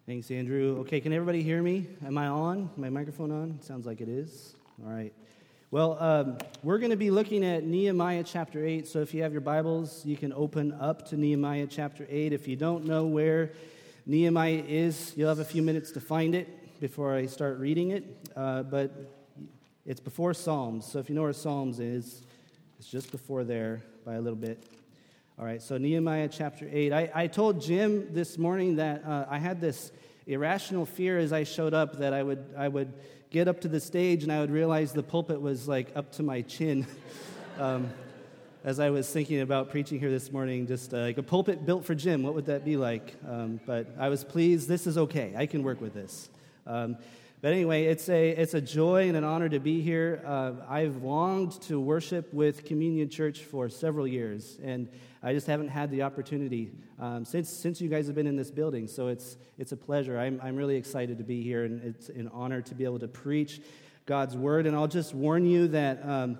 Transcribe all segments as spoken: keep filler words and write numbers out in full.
Thanks, Andrew. Okay, can everybody hear me? Am I on? My microphone on? Sounds like it is. All right. Well, um, we're going to be looking at Nehemiah chapter eight, so if you have your Bibles, you can open up to Nehemiah chapter eight. If you don't know where Nehemiah is, you'll have a few minutes to find it before I start reading it, uh, but it's before Psalms, so if you know where Psalms is, it's just before there by a little bit. All right, so Nehemiah chapter eight. I, I told Jim this morning that uh, I had this irrational fear as I showed up that I would I would get up to the stage and I would realize the pulpit was like up to my chin. um, as I was thinking about preaching here this morning, just uh, like a pulpit built for Jim, what would that be like? Um, but I was pleased. This is okay. I can work with this. Um, But anyway, it's a it's a joy and an honor to be here. Uh, I've longed to worship with Communion Church for several years, and I just haven't had the opportunity um, since since you guys have been in this building. So it's it's a pleasure. I'm I'm really excited to be here, and it's an honor to be able to preach God's word. And I'll just warn you that um,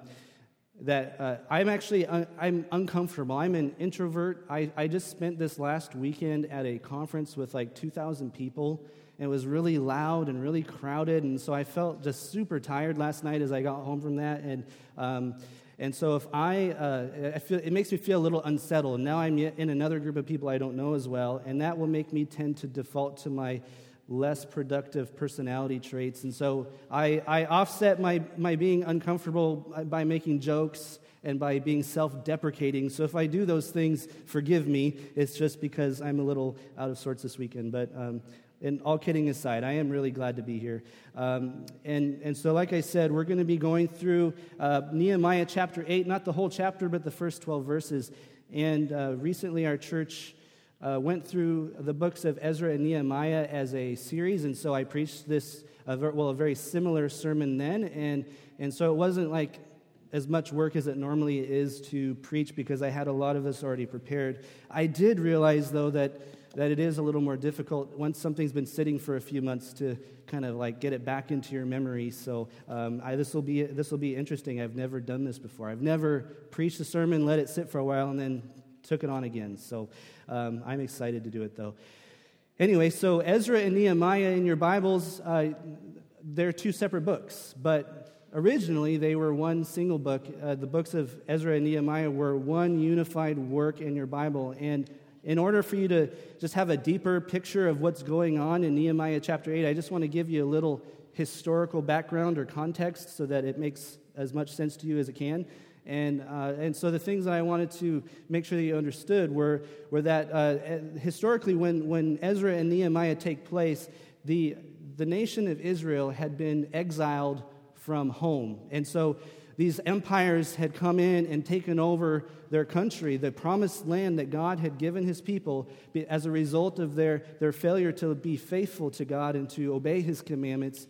that uh, I'm actually un- I'm uncomfortable. I'm an introvert. I I just spent this last weekend at a conference with like two thousand people. It was really loud and really crowded, and so I felt just super tired last night as I got home from that. And um, and so if I, uh, I feel, it makes me feel a little unsettled. Now I'm in another group of people I don't know as well, and that will make me tend to default to my less productive personality traits. And so I, I offset my, my being uncomfortable by making jokes and by being self-deprecating. So if I do those things, forgive me. It's just because I'm a little out of sorts this weekend. But um, and all kidding aside, I am really glad to be here. Um, and, and so like I said, we're going to be going through uh, Nehemiah chapter eight, not the whole chapter, but the first twelve verses. And uh, recently our church uh, went through the books of Ezra and Nehemiah as a series, and so I preached this, uh, well, a very similar sermon then. And, and so it wasn't like as much work as it normally is to preach because I had a lot of this already prepared. I did realize, though, that that it is a little more difficult once something's been sitting for a few months to kind of like get it back into your memory. So um, I, this will be this will be interesting. I've never done this before. I've never preached a sermon, let it sit for a while, and then took it on again. So um, I'm excited to do it, though. Anyway, so Ezra and Nehemiah in your Bibles, uh, they're two separate books, but originally they were one single book. Uh, the books of Ezra and Nehemiah were one unified work in your Bible, and in order for you to just have a deeper picture of what's going on in Nehemiah chapter eight, I just want to give you a little historical background or context so that it makes as much sense to you as it can. And uh, and so the things that I wanted to make sure that you understood were were that uh, historically, when, when Ezra and Nehemiah take place, the the nation of Israel had been exiled from home, and so these empires had come in and taken over their country, the promised land that God had given his people as a result of their, their failure to be faithful to God and to obey his commandments.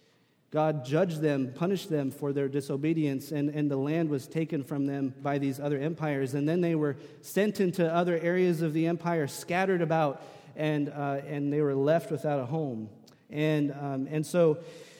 God judged them, punished them for their disobedience, and, and the land was taken from them by these other empires. And then they were sent into other areas of the empire, scattered about, and uh, and they were left without a home. And um, and so...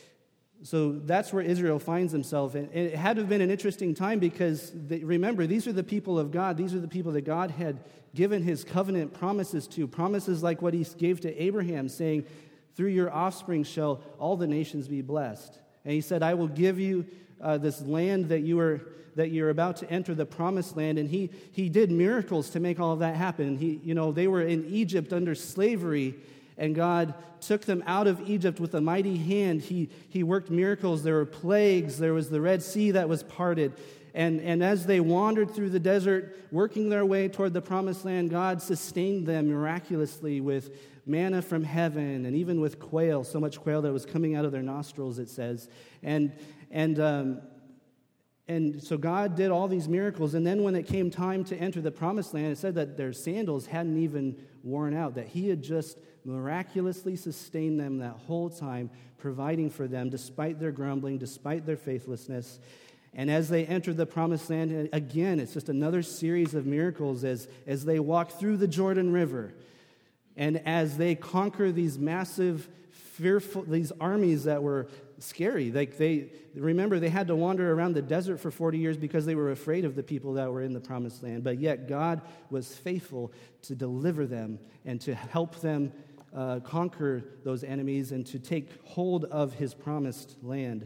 So that's where Israel finds himself. And it had to have been an interesting time because, they, remember, these are the people of God. These are the people that God had given his covenant promises to. Promises like what he gave to Abraham, saying, through your offspring shall all the nations be blessed. And he said, I will give you uh, this land that you are that you're about to enter, the promised land. And he he did miracles to make all of that happen. He, you know, they were in Egypt under slavery, and God took them out of Egypt with a mighty hand. He he worked miracles. There were plagues. There was the Red Sea that was parted. And, and as they wandered through the desert, working their way toward the promised land, God sustained them miraculously with manna from heaven and even with quail, so much quail that was coming out of their nostrils, it says. And and um, and so God did all these miracles. And then when it came time to enter the promised land, it said that their sandals hadn't even worn out, that he had just miraculously sustained them that whole time, providing for them despite their grumbling, despite their faithlessness. And as they entered the promised land, again, it's just another series of miracles as, as they walk through the Jordan River. And as they conquer these massive, fearful, these armies that were scary. Like they, remember, they had to wander around the desert for forty years because they were afraid of the people that were in the promised land. But yet God was faithful to deliver them and to help them uh, conquer those enemies and to take hold of his promised land.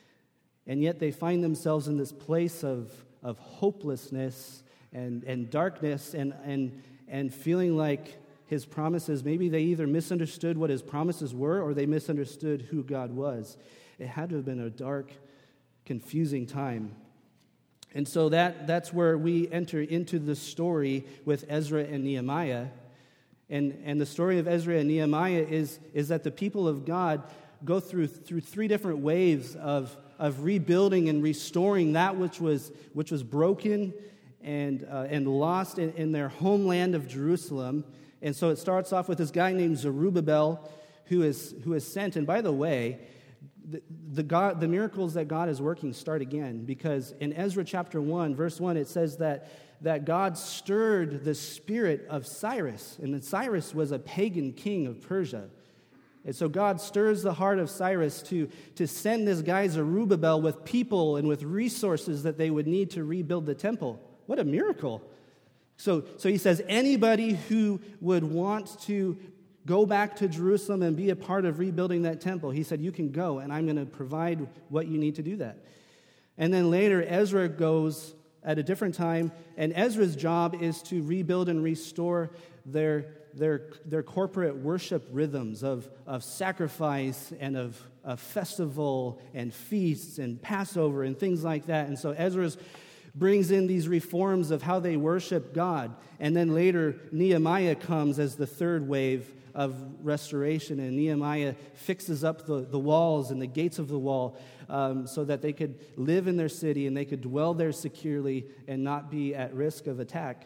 And yet they find themselves in this place of, of hopelessness and, and darkness and, and, and feeling like his promises, maybe they either misunderstood what his promises were or they misunderstood who God was. It had to have been a dark, confusing time. And so that, that's where we enter into the story with Ezra and Nehemiah. And, and the story of Ezra and Nehemiah is, is that the people of God go through, through three different waves of, of rebuilding and restoring that which was, which was broken and, uh, and lost in, in their homeland of Jerusalem. And so it starts off with this guy named Zerubbabel who is, who is sent. And by the way, the, the, God, the miracles that God is working start again, because in Ezra chapter one, verse one, it says that, that God stirred the spirit of Cyrus. And that Cyrus was a pagan king of Persia. And so God stirs the heart of Cyrus to, to send this guy Zerubbabel with people and with resources that they would need to rebuild the temple. What a miracle. So, so he says, anybody who would want to go back to Jerusalem and be a part of rebuilding that temple, he said, you can go, and I'm going to provide what you need to do that. And then later, Ezra goes at a different time, and Ezra's job is to rebuild and restore their, their, their corporate worship rhythms of, of sacrifice and of, of festival and feasts and Passover and things like that. And so Ezra's brings in these reforms of how they worship God. And then later, Nehemiah comes as the third wave of restoration, and Nehemiah fixes up the, the walls and the gates of the wall um, so that they could live in their city and they could dwell there securely and not be at risk of attack.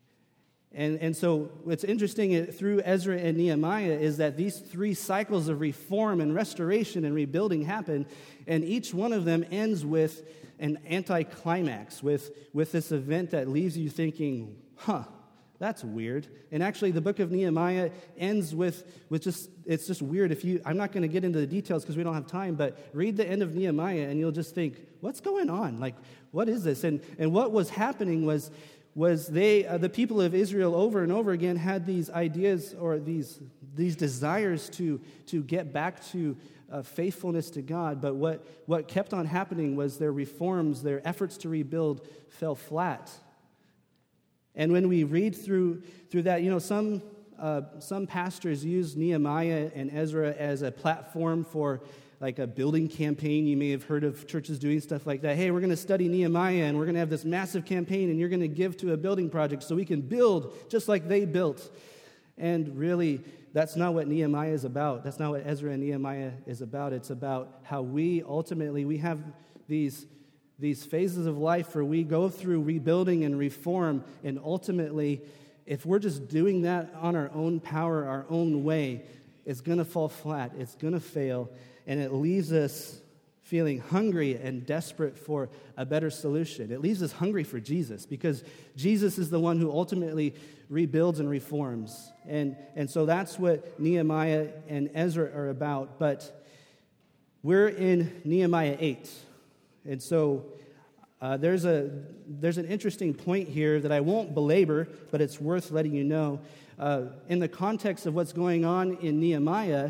And, and so what's interesting through Ezra and Nehemiah is that these three cycles of reform and restoration and rebuilding happen, and each one of them ends with an anticlimax, with, with this event that leaves you thinking, huh, that's weird. And actually, the book of Nehemiah ends with, with just, it's just weird. If you, I'm not going to get into the details because we don't have time, but read the end of Nehemiah and you'll just think, what's going on? Like, what is this? And, and what was happening was, was they, uh, the people of Israel over and over again had these ideas or these, these desires to, to get back to Uh, faithfulness to God, but what, what kept on happening was their reforms, their efforts to rebuild fell flat. And when we read through through that, you know, some uh, some pastors use Nehemiah and Ezra as a platform for like a building campaign. You may have heard of churches doing stuff like that. Hey, we're going to study Nehemiah, and we're going to have this massive campaign, and you're going to give to a building project so we can build just like they built. And really, that's not what Nehemiah is about. That's not what Ezra and Nehemiah is about. It's about how we ultimately, we have these, these phases of life where we go through rebuilding and reform, and ultimately, if we're just doing that on our own power, our own way, it's going to fall flat. It's going to fail, and it leaves us feeling hungry and desperate for a better solution. It leaves us hungry for Jesus, because Jesus is the one who ultimately rebuilds and reforms. And, and so that's what Nehemiah and Ezra are about. But we're in Nehemiah eight. And so uh, there's a there's an interesting point here that I won't belabor, but it's worth letting you know. Uh, in the context of what's going on in Nehemiah,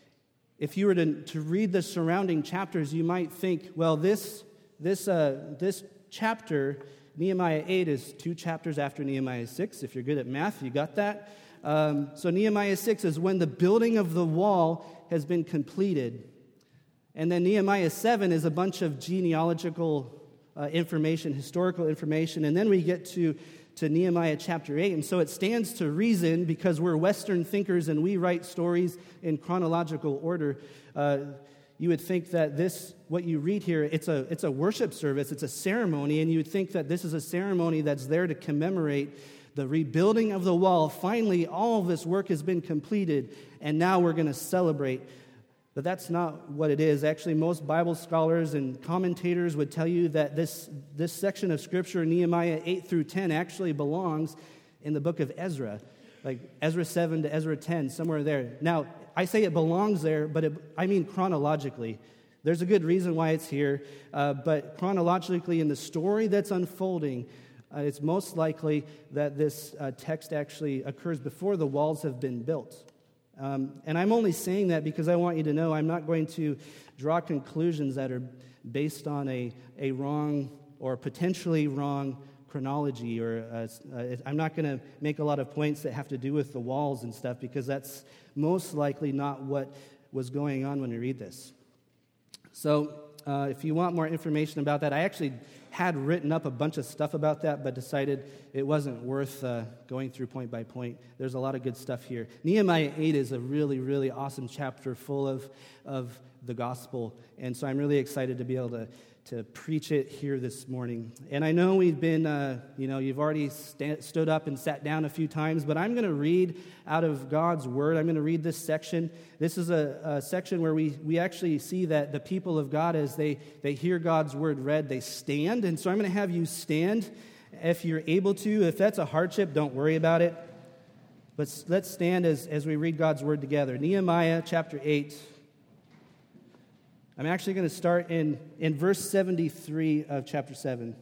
if you were to, to read the surrounding chapters, you might think, well, this this uh, this chapter, Nehemiah eight, is two chapters after Nehemiah six. If you're good at math, you got that. Um, so Nehemiah six is when the building of the wall has been completed. And then Nehemiah seven is a bunch of genealogical uh, information, historical information. And then we get to, to Nehemiah chapter eight. And so it stands to reason, because we're Western thinkers and we write stories in chronological order, uh, you would think that this, what you read here, it's a, it's a worship service, it's a ceremony, and you would think that this is a ceremony that's there to commemorate the rebuilding of the wall. Finally, all of this work has been completed, and now we're going to celebrate. But that's not what it is. Actually, most Bible scholars and commentators would tell you that this, this section of Scripture, Nehemiah eight through ten, actually belongs in the book of Ezra, like Ezra seven to Ezra ten, somewhere there. Now, I say it belongs there, but it, I mean chronologically. There's a good reason why it's here, uh, but chronologically in the story that's unfolding, uh, it's most likely that this uh, text actually occurs before the walls have been built. Um, and I'm only saying that because I want you to know I'm not going to draw conclusions that are based on a, a wrong or potentially wrong chronology, or uh, uh, I'm not going to make a lot of points that have to do with the walls and stuff, because that's most likely not what was going on when we read this. So uh, if you want more information about that, I actually had written up a bunch of stuff about that, but decided it wasn't worth uh, going through point by point. There's a lot of good stuff here. Nehemiah eight is a really, really awesome chapter full of, of the gospel, and so I'm really excited to be able to to preach it here this morning. And I know we've been, uh, you know, you've already sta- stood up and sat down a few times, but I'm going to read out of God's Word. I'm going to read this section. This is a, a section where we, we actually see that the people of God, as they, they hear God's Word read, they stand. And so I'm going to have you stand if you're able to. If that's a hardship, don't worry about it. But let's stand as, as we read God's Word together. Nehemiah chapter eight. I'm actually going to start in, in verse seventy-three of chapter seven.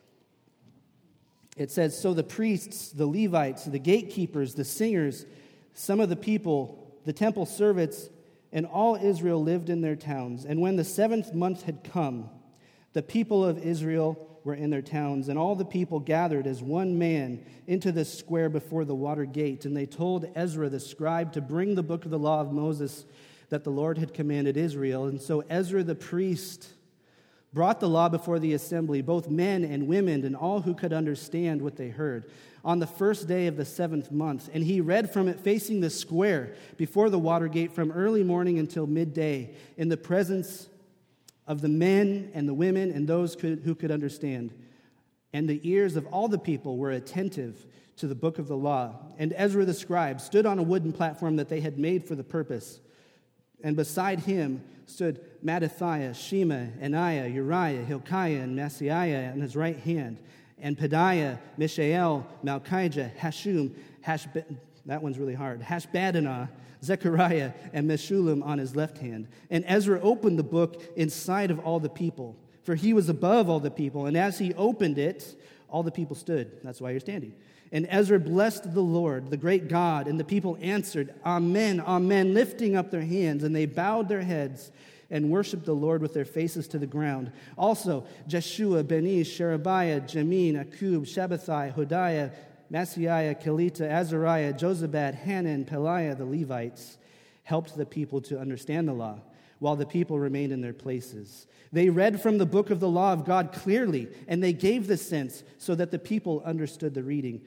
It says, "So the priests, the Levites, the gatekeepers, the singers, some of the people, the temple servants, and all Israel lived in their towns. And when the seventh month had come, the people of Israel were in their towns, and all the people gathered as one man into the square before the water gate. And they told Ezra the scribe to bring the book of the law of Moses that the Lord had commanded Israel. And so Ezra the priest brought the law before the assembly, both men and women, and all who could understand what they heard, on the first day of the seventh month. And he read from it facing the square before the water gate from early morning until midday, in the presence of the men and the women and those could, who could understand. And the ears of all the people were attentive to the book of the law. And Ezra the scribe stood on a wooden platform that they had made for the purpose. And beside him stood Mattathiah, Shema, Ananiah, Uriah, Hilkiah, and Maaseiah on his right hand, and Pedaiah, Mishael, Malchijah, Hashum, Hashb- that one's really hard, Hashbaddanah, Zechariah, and Meshullam on his left hand. And Ezra opened the book in sight of all the people, for he was above all the people. And as he opened it, all the people stood. That's why you're standing. And Ezra blessed the Lord, the great God, and the people answered, Amen, Amen, lifting up their hands, and they bowed their heads and worshiped the Lord with their faces to the ground. Also, Jeshua, Beni, Sherebiah, Jamin, Akub, Shabbathai, Hodiah, Maaseiah, Kelita, Azariah, Jozabad, Hanan, Peliah, the Levites, helped the people to understand the law, while the people remained in their places. They read from the book of the law of God clearly, and they gave the sense so that the people understood the reading.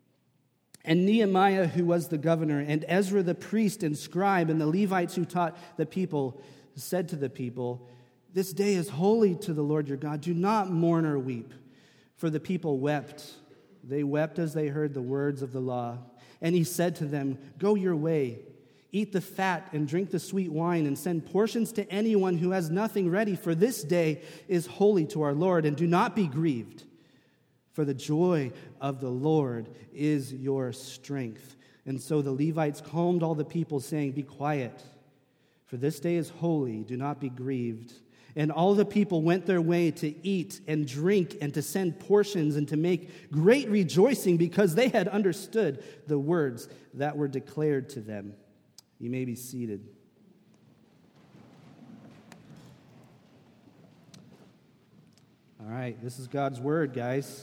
And Nehemiah, who was the governor, and Ezra the priest and scribe, and the Levites who taught the people, said to the people, This day is holy to the Lord your God. Do not mourn or weep. For the people wept. They wept as they heard the words of the law. And he said to them, Go your way. Eat the fat and drink the sweet wine, and send portions to anyone who has nothing ready, for this day is holy to our Lord, and do not be grieved, for the joy of the Lord is your strength. And so the Levites calmed all the people, saying, Be quiet, for this day is holy, do not be grieved. And all the people went their way to eat and drink and to send portions and to make great rejoicing, because they had understood the words that were declared to them. You may be seated. All right, this is God's word, guys.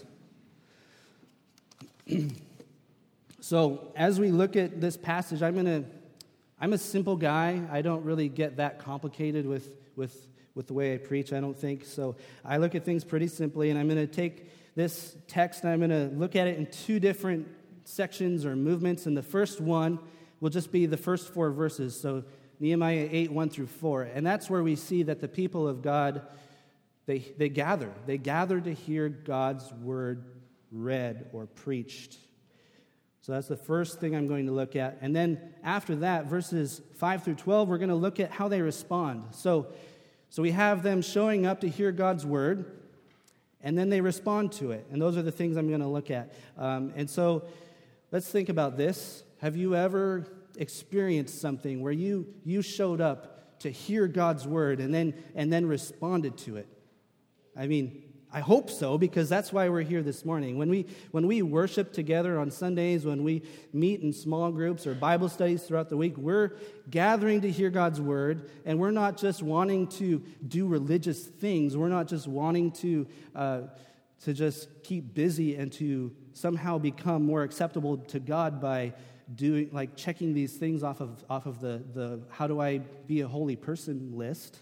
So, as we look at this passage, I'm gonna I'm a simple guy. I don't really get that complicated with with with the way I preach, I don't think. So, I look at things pretty simply, and I'm going to take this text and I'm going to look at it in two different sections or movements. And the first one will just be the first four verses, so Nehemiah eight, one through four. And that's where we see that the people of God, they, they gather. They gather to hear God's word read or preached. So that's the first thing I'm going to look at. And then after that, verses five through twelve, we're going to look at how they respond. So, so we have them showing up to hear God's word, and then they respond to it. And those are the things I'm going to look at. Um, and so let's think about this. Have you ever experienced something where you you showed up to hear God's word and then and then responded to it? I mean, I hope so, because that's why we're here this morning. When we when we worship together on Sundays, when we meet in small groups or Bible studies throughout the week, we're gathering to hear God's word, and we're not just wanting to do religious things. We're not just wanting to uh, to just keep busy and to somehow become more acceptable to God by doing like checking these things off of off of the the how do I be a holy person list.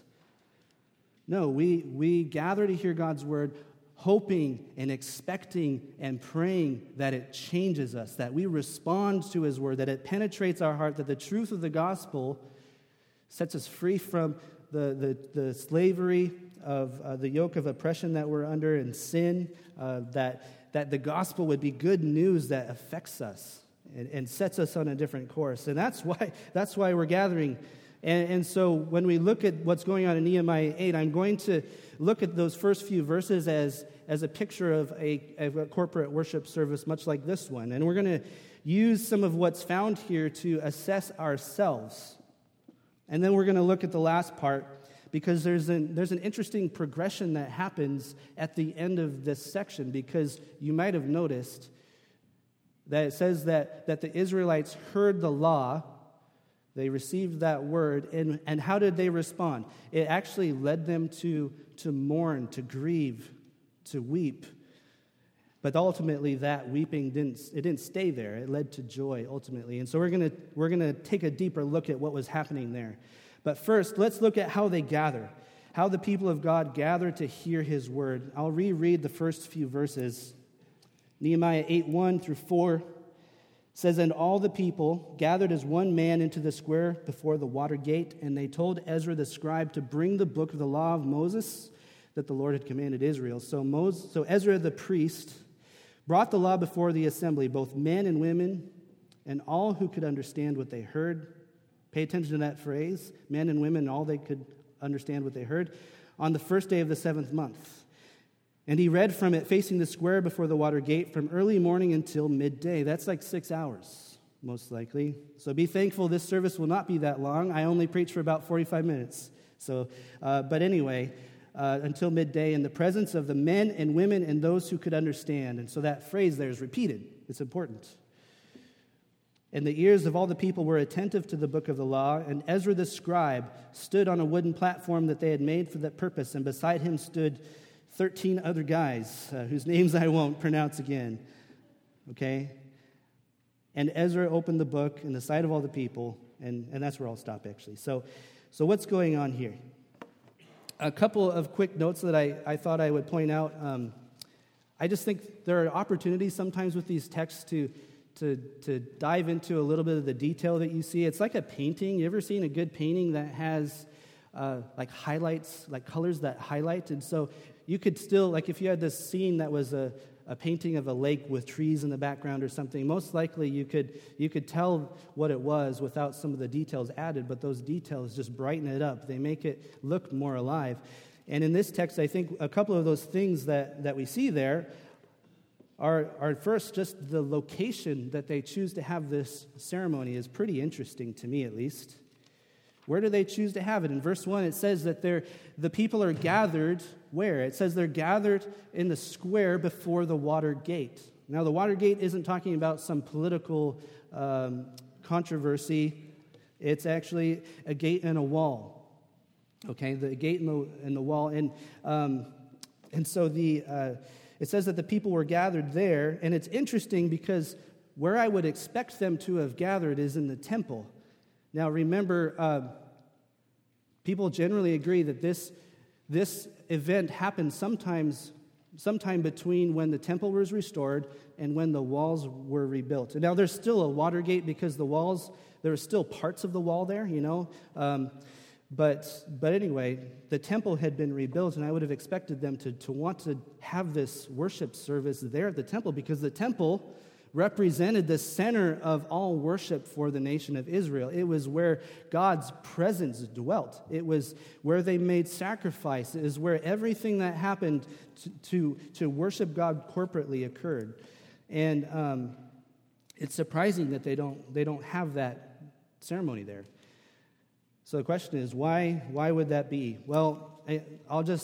No, we we gather to hear God's word, hoping and expecting and praying that it changes us, that we respond to his word, that it penetrates our heart, that the truth of the gospel sets us free from the, the, the slavery of uh, the yoke of oppression that we're under and sin, uh, that, that the gospel would be good news that affects us and, and sets us on a different course. And that's why, that's why we're gathering. And, and so when we look at what's going on in Nehemiah eight, I'm going to look at those first few verses as, as a picture of a, of a corporate worship service much like this one. And we're going to use some of what's found here to assess ourselves. And then we're going to look at the last part, because there's an, there's an interesting progression that happens at the end of this section, because you might have noticed that it says that, that the Israelites heard the law. They received that word, and, and how did they respond? It actually led them to, to mourn, to grieve, to weep. But ultimately, that weeping didn't it didn't stay there. It led to joy ultimately. And so we're gonna we're gonna take a deeper look at what was happening there. But first, let's look at how they gather, how the people of God gather to hear his word. I'll reread the first few verses. Nehemiah eight, one through four. Says, and all the people gathered as one man into the square before the water gate, and they told Ezra the scribe to bring the book of the law of Moses that the Lord had commanded Israel. So Moses, so Ezra the priest brought the law before the assembly, both men and women, and all who could understand what they heard. Pay attention to that phrase, men and women, all they could understand what they heard, on the first day of the seventh month. And he read from it facing the square before the water gate from early morning until midday. That's like six hours, most likely. So be thankful this service will not be that long. I only preach for about forty-five minutes. So, uh, but anyway, uh, until midday in the presence of the men and women and those who could understand. And so that phrase there is repeated. It's important. And the ears of all the people were attentive to the book of the law, and Ezra the scribe stood on a wooden platform that they had made for that purpose, and beside him stood thirteen other guys uh, whose names I won't pronounce again, okay? And Ezra opened the book in the sight of all the people, and, and that's where I'll stop, actually. So so what's going on here? A couple of quick notes that I, I thought I would point out. Um, I just think there are opportunities sometimes with these texts to, to, to dive into a little bit of the detail that you see. It's like a painting. You ever seen a good painting that has uh, like highlights, like colors that highlight? And so you could still, like if you had this scene that was a, a painting of a lake with trees in the background or something, most likely you could you could tell what it was without some of the details added, but those details just brighten it up. They make it look more alive. And in this text, I think a couple of those things that, that we see there are, are first just the location that they choose to have this ceremony is pretty interesting to me, at least. Where do they choose to have it? In verse one, it says that they're, the people are gathered where? It says they're gathered in the square before the water gate. Now, the water gate isn't talking about some political um, controversy. It's actually a gate and a wall. Okay, the gate and the, and the wall. And, um, and so the uh, it says that the people were gathered there. And it's interesting because where I would expect them to have gathered is in the temple. Now, remember, uh, people generally agree that this this event happened sometimes, sometime between when the temple was restored and when the walls were rebuilt. And now, there's still a water gate because the walls, there are still parts of the wall there, you know. Um, but but anyway, the temple had been rebuilt, and I would have expected them to, to want to have this worship service there at the temple because the temple represented the center of all worship for the nation of Israel. It was where God's presence dwelt. It was where they made sacrifice. It is where everything that happened to, to, to worship God corporately occurred. And um, it's surprising that they don't they don't have that ceremony there. So the question is, why why would that be? Well, I, I'll just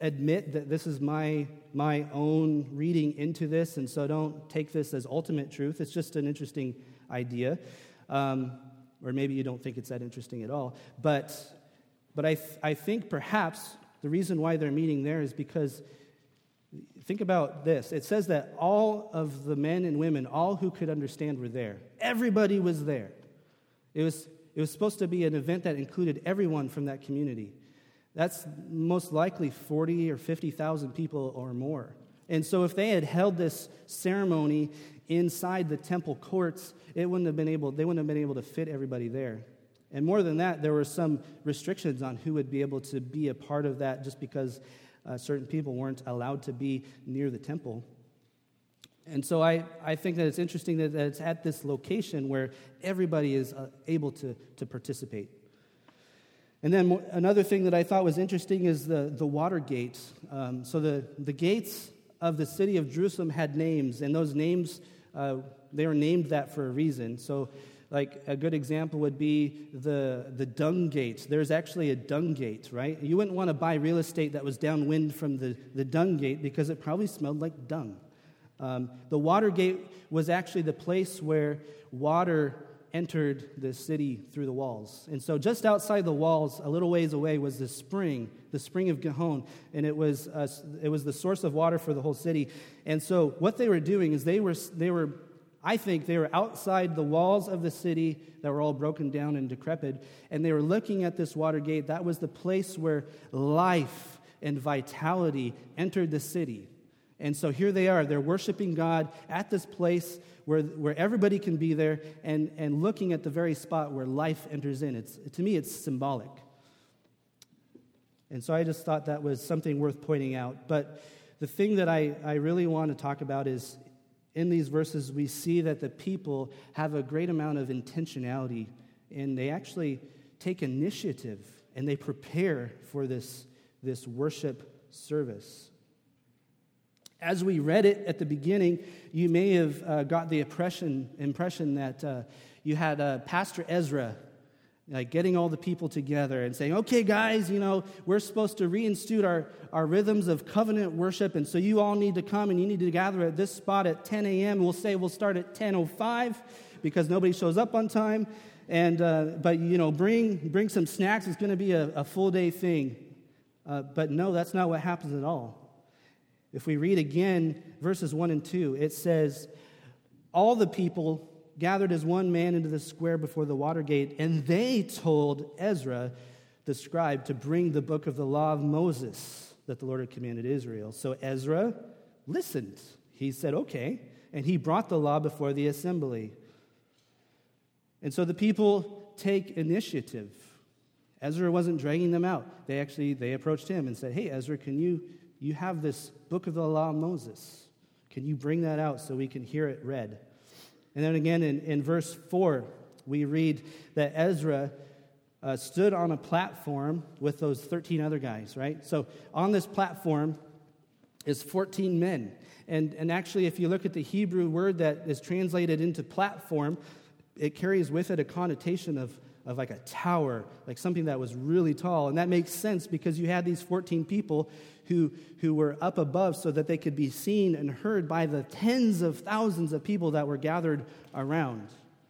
admit that this is my my own reading into this, and so don't take this as ultimate truth. It's just an interesting idea, um, or maybe you don't think it's that interesting at all. But but I th- I think perhaps the reason why they're meeting there is because, think about this. It says that all of the men and women, all who could understand, were there. Everybody was there. It was it was supposed to be an event that included everyone from that community. That's most likely forty or fifty thousand people or more. And so if they had held this ceremony inside the temple courts, it wouldn't have been able, they wouldn't have been able to fit everybody there. And more than that, there were some restrictions on who would be able to be a part of that, just because uh, certain people weren't allowed to be near the temple. And so I, I think that it's interesting that, that it's at this location where everybody is uh, able to, to participate. And then mo- another thing that I thought was interesting is the, the water gate. Um, so the, the gates of the city of Jerusalem had names, and those names, uh, they were named that for a reason. So like a good example would be the, the dung gate. There's actually a dung gate, right? You wouldn't want to buy real estate that was downwind from the, the dung gate because it probably smelled like dung. Um, the water gate was actually the place where water entered the city through the walls. And so just outside the walls, a little ways away, was the spring, the spring of Gihon, and it was uh, it was the source of water for the whole city. And so what they were doing is they were they were I think they were outside the walls of the city that were all broken down and decrepit, and they were looking at this water gate. That was the place where life and vitality entered the city. And so here they are. They're worshiping God at this place where, where everybody can be there, and, and looking at the very spot where life enters in. It's, to me, it's symbolic. And so I just thought that was something worth pointing out. But the thing that I, I really want to talk about is, in these verses, we see that the people have a great amount of intentionality, and they actually take initiative, and they prepare for this, this worship service. As we read it at the beginning, you may have uh, got the impression, impression that uh, you had uh, Pastor Ezra like getting all the people together and saying, okay, guys, you know, we're supposed to reinstitute our, our rhythms of covenant worship, and so you all need to come and you need to gather at this spot at ten a.m. We'll say we'll start at ten oh five because nobody shows up on time, and uh, but, you know, bring bring some snacks. It's going to be a, a full-day thing. Uh, but no, that's not what happens at all. If we read again verses one and two, it says, all the people gathered as one man into the square before the water gate, and they told Ezra, the scribe, to bring the book of the law of Moses that the Lord had commanded Israel. So Ezra listened. He said, okay, and he brought the law before the assembly. And so the people take initiative. Ezra wasn't dragging them out. They actually, they approached him and said, hey, Ezra, can you, you have this book of the law of Moses. Can you bring that out so we can hear it read? And then again in, in verse four, we read that Ezra uh, stood on a platform with those thirteen other guys, right? So on this platform is fourteen men. And, and actually, if you look at the Hebrew word that is translated into platform, it carries with it a connotation of, of like a tower, like something that was really tall. And that makes sense because you had these fourteen people who, who were up above so that they could be seen and heard by the tens of thousands of people that were gathered around.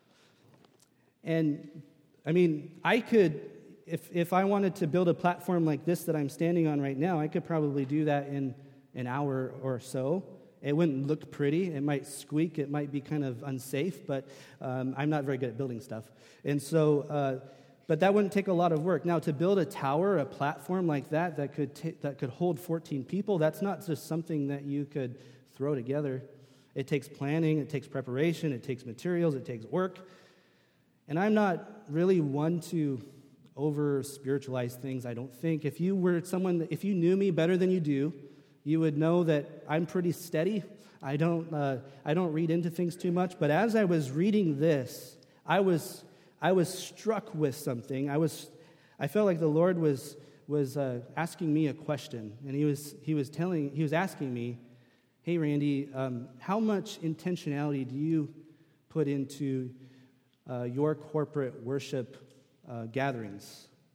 And, I mean, I could, if, if I wanted to build a platform like this that I'm standing on right now, I could probably do that in an hour or so. It wouldn't look pretty. It might squeak. It might be kind of unsafe, but um, I'm not very good at building stuff. And so, uh, but that wouldn't take a lot of work. Now, to build a tower, a platform like that that could t- that could hold fourteen people, that's not just something that you could throw together. It takes planning. It takes preparation. It takes materials. It takes work. And I'm not really one to over-spiritualize things, I don't think. If you were someone, that, if you knew me better than you do, you would know that I'm pretty steady. I don't uh, I don't read into things too much. But as I was reading this, I was I was struck with something. I was I felt like the Lord was was uh, asking me a question, and he was he was telling he was asking me, "Hey, Randy, um, how much intentionality do you put into uh, your corporate worship uh, gatherings?"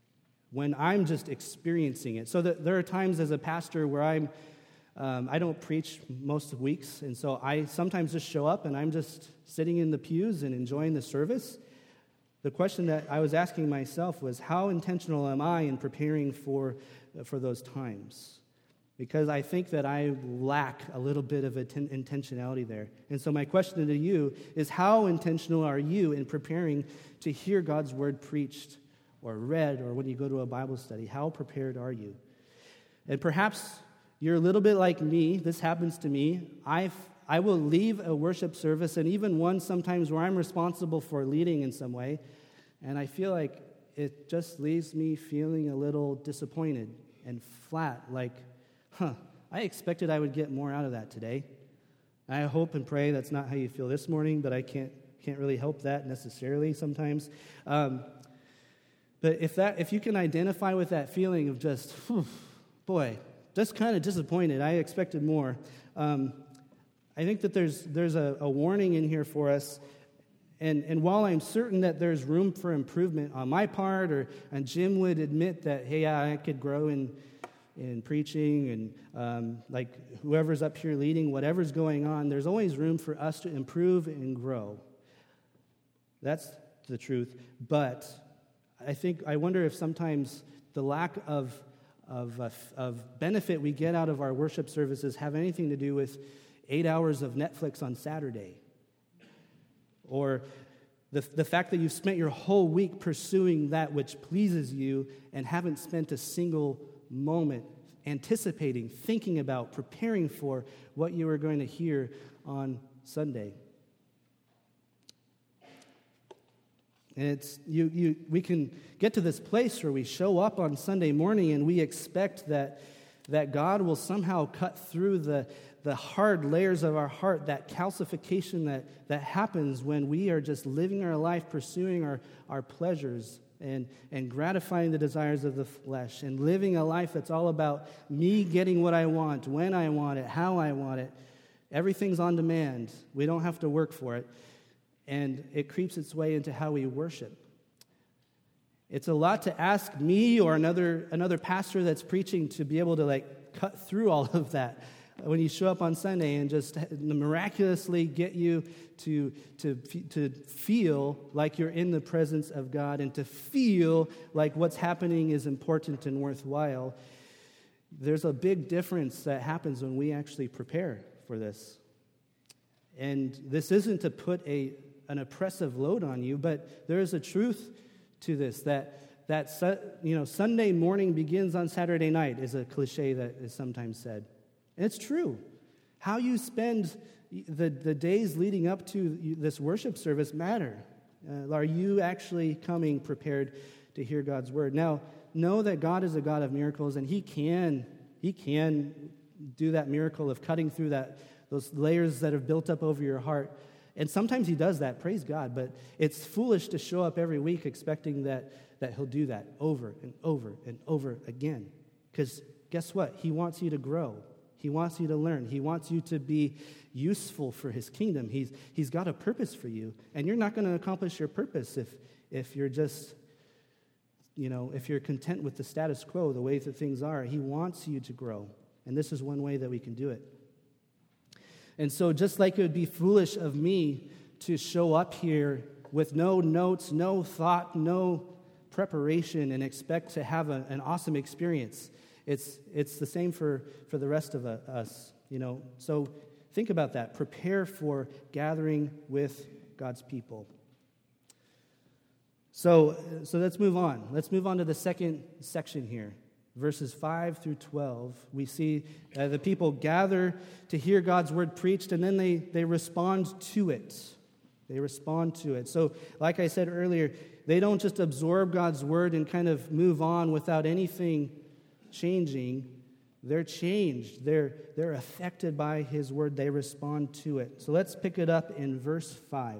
when I'm just experiencing it. So that there are times as a pastor where I'm, um, I don't preach most weeks, and so I sometimes just show up and I'm just sitting in the pews and enjoying the service. The question that I was asking myself was, how intentional am I in preparing for, for those times? Because I think that I lack a little bit of atten- intentionality there. And so my question to you is, how intentional are you in preparing to hear God's word preached or read, or when you go to a Bible study? How prepared are you? And perhaps you're a little bit like me. This happens to me. I I will leave a worship service, and even one sometimes where I'm responsible for leading in some way, and I feel like it just leaves me feeling a little disappointed and flat, like, huh, I expected I would get more out of that today. I hope and pray that's not how you feel this morning, but I can't can't really help that necessarily sometimes. Um, but if that if you can identify with that feeling of just, whew, boy, just kind of disappointed, I expected more. Um, I think that there's there's a, a warning in here for us. And and while I'm certain that there's room for improvement on my part, or and Jim would admit that, hey, yeah, I could grow in in preaching, and um, like whoever's up here leading, whatever's going on, there's always room for us to improve and grow. That's the truth. But I think I wonder if sometimes the lack of of uh, of benefit we get out of our worship services have anything to do with eight hours of Netflix on Saturday. Or the, the fact that you've spent your whole week pursuing that which pleases you and haven't spent a single moment anticipating, thinking about, preparing for what you are going to hear on Sunday. And it's you you we can get to this place where we show up on Sunday morning and we expect that that God will somehow cut through the the hard layers of our heart, that calcification that, that happens when we are just living our life, pursuing our, our pleasures and, and gratifying the desires of the flesh, and living a life that's all about me getting what I want, when I want it, how I want it. Everything's on demand. We don't have to work for it. And it creeps its way into how we worship. It's a lot to ask me or another another pastor that's preaching to be able to like cut through all of that when you show up on Sunday and just miraculously get you to, to, to feel like you're in the presence of God, and to feel like what's happening is important and worthwhile. There's a big difference that happens when we actually prepare for this. And this isn't to put a an oppressive load on you, but there is a truth to this, that that you know Sunday morning begins on Saturday night is a cliche that is sometimes said. And it's true. How you spend the, the days leading up to this worship service matter. Uh, are you actually coming prepared to hear God's word? Now, know that God is a God of miracles, and He can He can do that miracle of cutting through that those layers that have built up over your heart. And sometimes He does that, praise God, but it's foolish to show up every week expecting that, that He'll do that over and over and over again. Because guess what? He wants you to grow. He wants you to learn. He wants you to be useful for His kingdom. He's He's got a purpose for you, and you're not going to accomplish your purpose if if you're just, you know, if you're content with the status quo, the way that things are. He wants you to grow, and this is one way that we can do it. And so, just like it would be foolish of me to show up here with no notes, no thought, no preparation, and expect to have a, an awesome experience. It's it's the same for, for the rest of us, you know. So think about that. Prepare for gathering with God's people. So so let's move on. Let's move on to the second section here. Verses five through twelve, we see uh, the people gather to hear God's word preached, and then they, they respond to it. They respond to it. So like I said earlier, they don't just absorb God's word and kind of move on without anything changing. They're changed. They're, they're affected by His word. They respond to it. So let's pick it up in verse five.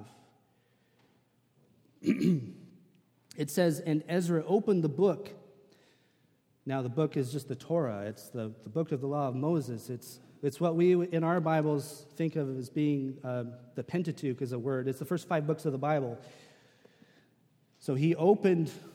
It says, "And Ezra opened the book." Now, the book is just the Torah. It's the, the book of the law of Moses. It's it's what we, in our Bibles, think of as being uh, the Pentateuch as a word. It's the first five books of the Bible. So he opened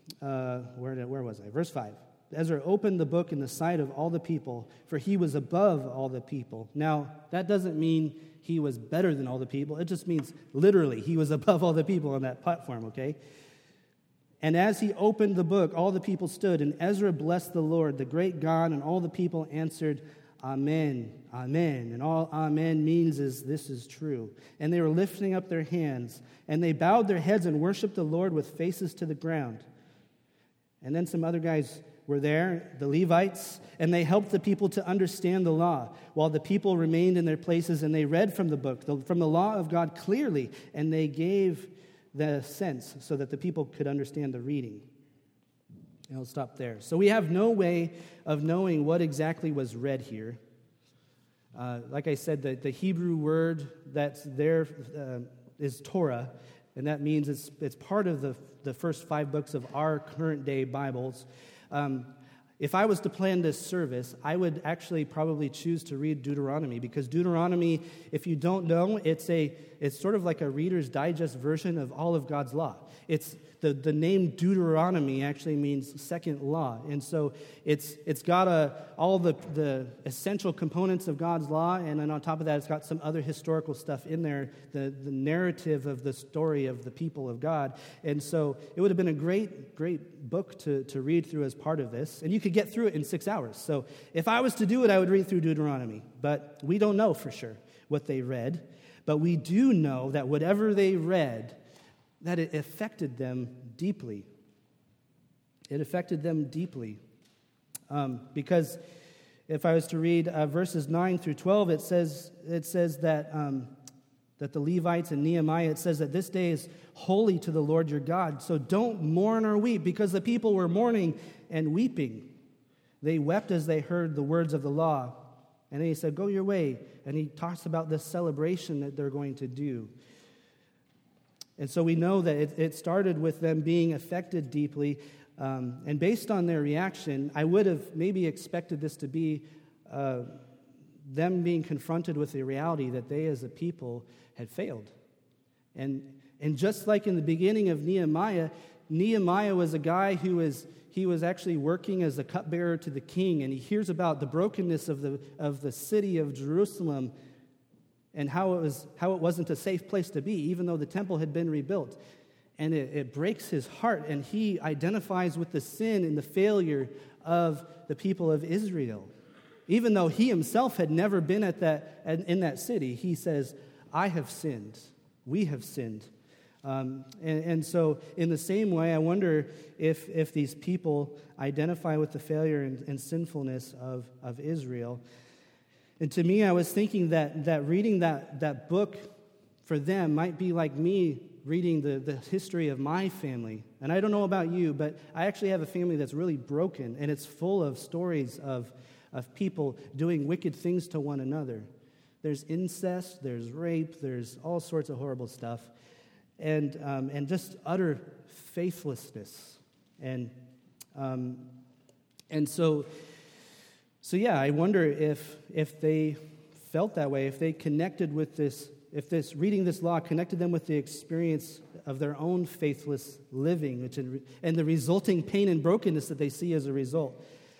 uh, where, did, where was I? Verse five. Ezra opened the book in the sight of all the people, for he was above all the people. Now, that doesn't mean he was better than all the people. It just means literally he was above all the people on that platform, okay? And as he opened the book, all the people stood, and Ezra blessed the Lord, the great God, and all the people answered, Amen, Amen. And all Amen means is this is true. And they were lifting up their hands, and they bowed their heads and worshiped the Lord with faces to the ground. And then some other guys were there, the Levites, and they helped the people to understand the law, while the people remained in their places, and they read from the book, the, from the law of God clearly, and they gave the sense so that the people could understand the reading. And I'll stop there. So we have no way of knowing what exactly was read here. Uh, like I said, the, the Hebrew word that's there uh, is Torah, and that means it's it's part of the, the first five books of our current day Bibles. Um, if I was to plan this service, I would actually probably choose to read Deuteronomy, because Deuteronomy, if you don't know, it's a it's sort of like a Reader's Digest version of all of God's law. It's the, the name Deuteronomy actually means second law, and so it's it's got a, all the, the essential components of God's law, and then on top of that, it's got some other historical stuff in there, the, the narrative of the story of the people of God. And so it would have been a great, great book to, to read through as part of this, and you could get through it in six hours. So if I was to do it, I would read through Deuteronomy, but we don't know for sure what they read, but we do know that whatever they read, that it affected them deeply. It affected them deeply. Um, because if I was to read uh, verses nine through twelve, it says it says that um, that the Levites and Nehemiah, it says that this day is holy to the Lord your God. So don't mourn or weep, because the people were mourning and weeping. They wept as they heard the words of the law. And then he said, go your way. And he talks about this celebration that they're going to do. And so we know that it, it started with them being affected deeply. Um, and based on their reaction, I would have maybe expected this to be uh, them being confronted with the reality that they as a people had failed. And, and just like in the beginning of Nehemiah, Nehemiah was a guy who was he was actually working as a cupbearer to the king, and he hears about the brokenness of the of the city of Jerusalem and how it was how it wasn't a safe place to be, even though the temple had been rebuilt. And it, it breaks his heart, and he identifies with the sin and the failure of the people of Israel. Even though he himself had never been at that in that city, he says, I have sinned. We have sinned. Um, and, and so in the same way, I wonder if if these people identify with the failure and, and sinfulness of, of Israel. And to me, I was thinking that that reading that, that book for them might be like me reading the, the history of my family. And I don't know about you, but I actually have a family that's really broken, and it's full of stories of, of people doing wicked things to one another. There's incest, there's rape, there's all sorts of horrible stuff. And um, and just utter faithlessness, and um, and so so yeah, I wonder if if they felt that way, if they connected with this, if this reading this law connected them with the experience of their own faithless living, which in, and the resulting pain and brokenness that they see as a result.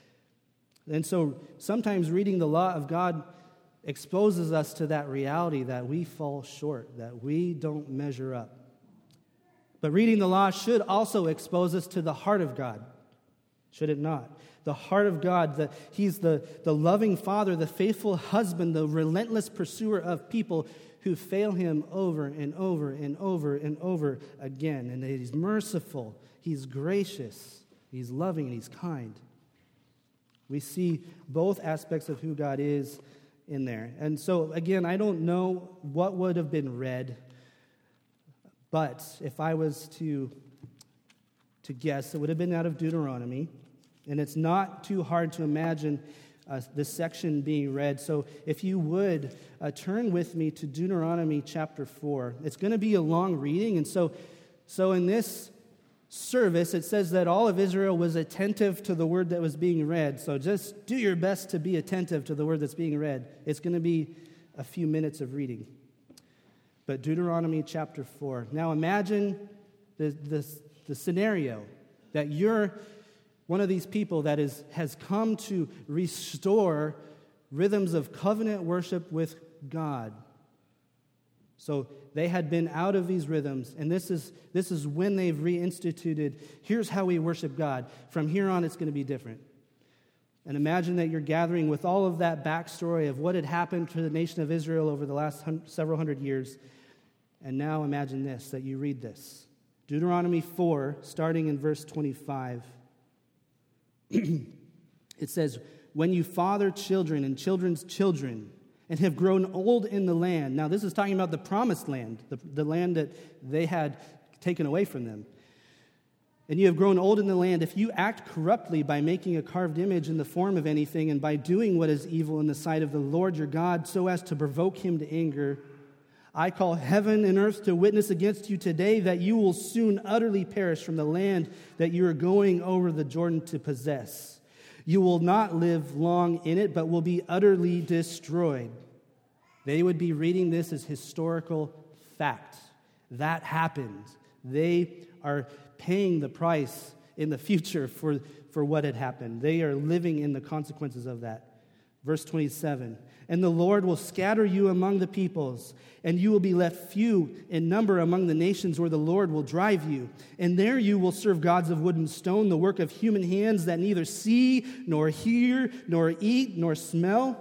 And so sometimes reading the law of God exposes us to that reality that we fall short, that we don't measure up. But reading the law should also expose us to the heart of God, should it not? The heart of God, the, He's the, the loving Father, the faithful husband, the relentless pursuer of people who fail Him over and over and over and over again. And He's merciful, He's gracious, He's loving, and He's kind. We see both aspects of who God is in there. And so, again, I don't know what would have been read, but if I was to, to guess, it would have been out of Deuteronomy. And it's not too hard to imagine uh, this section being read. So if you would, uh, turn with me to Deuteronomy chapter four. It's going to be a long reading. And so, so in this service, it says that all of Israel was attentive to the word that was being read. So just do your best to be attentive to the word that's being read. It's going to be a few minutes of reading. But Deuteronomy chapter four. Now imagine the, the, the scenario that you're one of these people that is has come to restore rhythms of covenant worship with God. So they had been out of these rhythms, and this is this is when they've reinstituted, here's how we worship God. From here on, it's going to be different. And imagine that you're gathering with all of that backstory of what had happened to the nation of Israel over the last hun- several hundred years. And now imagine this, that you read this. Deuteronomy four, starting in verse twenty-five. It says, when you father children and children's children and have grown old in the land. Now this is talking about the promised land, the, the land that they had taken away from them. And you have grown old in the land, if you act corruptly by making a carved image in the form of anything and by doing what is evil in the sight of the Lord your God so as to provoke him to anger, I call heaven and earth to witness against you today that you will soon utterly perish from the land that you are going over the Jordan to possess. You will not live long in it, but will be utterly destroyed. They would be reading this as historical fact. That happened. They are paying the price in the future for, for what had happened. They are living in the consequences of that. Verse twenty-seven, and the Lord will scatter you among the peoples, and you will be left few in number among the nations where the Lord will drive you. And there you will serve gods of wood and stone, the work of human hands that neither see, nor hear, nor eat, nor smell.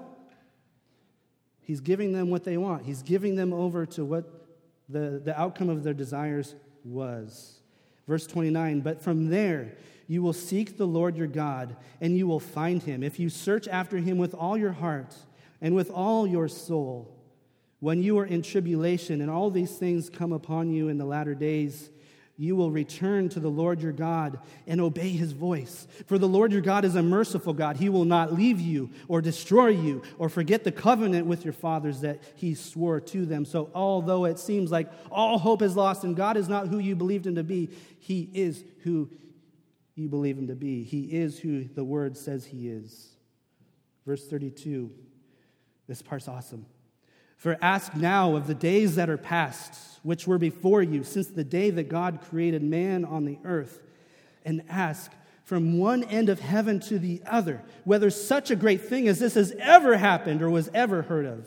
He's giving them what they want. He's giving them over to what the, the outcome of their desires was. Verse twenty-nine, but from there you will seek the Lord your God, and you will find him, if you search after him with all your heart and with all your soul. When you are in tribulation and all these things come upon you in the latter days, you will return to the Lord your God and obey his voice. For the Lord your God is a merciful God. He will not leave you or destroy you or forget the covenant with your fathers that he swore to them. So although it seems like all hope is lost and God is not who you believed him to be, he is who you believe him to be. He is who the word says he is. Verse thirty-two, this part's awesome. For ask now of the days that are past, which were before you, since the day that God created man on the earth, and ask from one end of heaven to the other, whether such a great thing as this has ever happened or was ever heard of.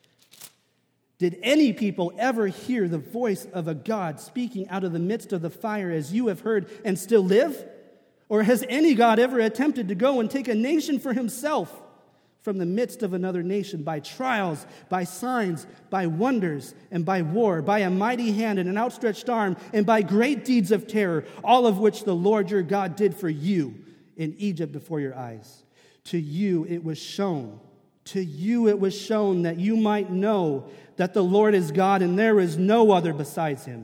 Did any people ever hear the voice of a God speaking out of the midst of the fire as you have heard and still live? Or has any God ever attempted to go and take a nation for himself from the midst of another nation by trials, by signs, by wonders, and by war, by a mighty hand and an outstretched arm, and by great deeds of terror, all of which the Lord your God did for you in Egypt before your eyes? To you it was shown, to you it was shown that you might know that the Lord is God and there is no other besides him.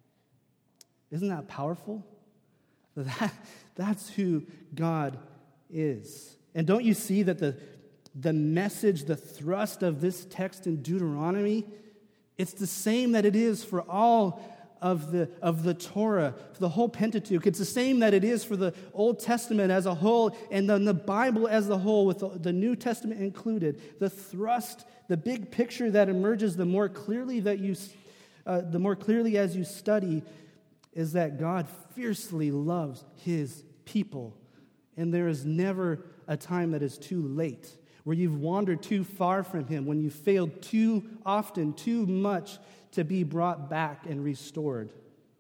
Isn't that powerful? That, that's who God is. And don't you see that the The message, the thrust of this text in Deuteronomy, it's the same that it is for all of the, of the Torah, for the whole Pentateuch. It's the same that it is for the Old Testament as a whole and then the Bible as a whole with the, the New Testament included. The thrust, the big picture that emerges the more clearly that you, uh, the more clearly as you study, is that God fiercely loves his people. And there is never a time that is too late, where you've wandered too far from him, when you failed too often, too much to be brought back and restored.